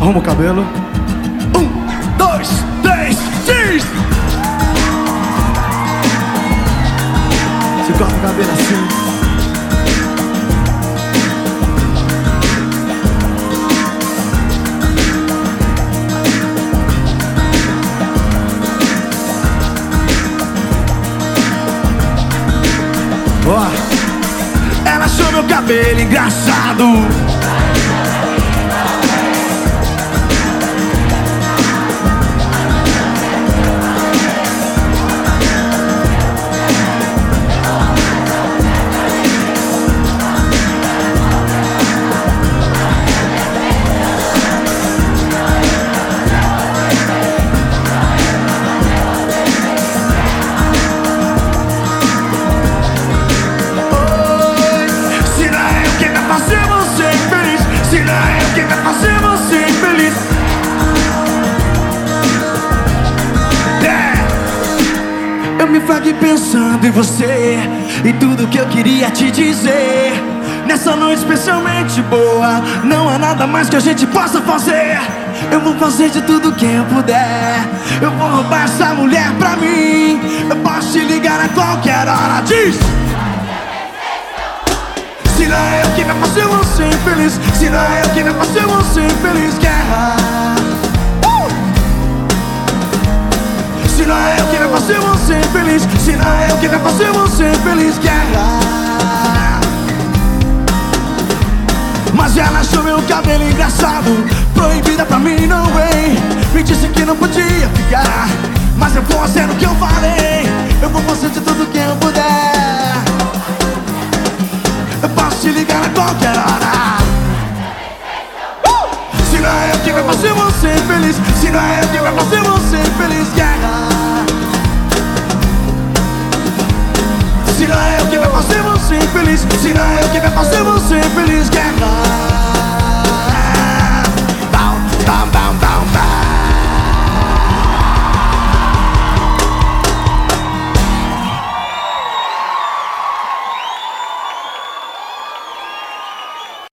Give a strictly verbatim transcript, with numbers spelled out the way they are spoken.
Arruma o cabelo. Um, dois, três, diz! Se corta o cabelo assim. Oh. Ela achou meu cabelo engraçado. Me frague pensando em você e tudo que eu queria te dizer. Nessa noite especialmente boa, não há nada mais que a gente possa fazer. Eu vou fazer de tudo que eu puder. Eu vou roubar essa mulher pra mim. Eu posso te ligar a qualquer hora. Diz! Se não é eu que vai fazer você infeliz, se não é eu que vai fazer você infeliz, guerra. Se não é eu que vai fazer você feliz, se não é eu que vai fazer você feliz, guerra. Mas ela achou meu cabelo engraçado, proibida pra mim, não way. Me disse que não podia ficar, mas eu vou fazer o que eu falei. Eu vou fazer de tudo que eu puder. Eu posso te ligar a qualquer hora. uh! Se não é eu que vai fazer você feliz, se não é eu que vai fazer você feliz, guerra. Se não é eu que vai fazer você feliz, se não é eu que vai fazer você feliz, guerra.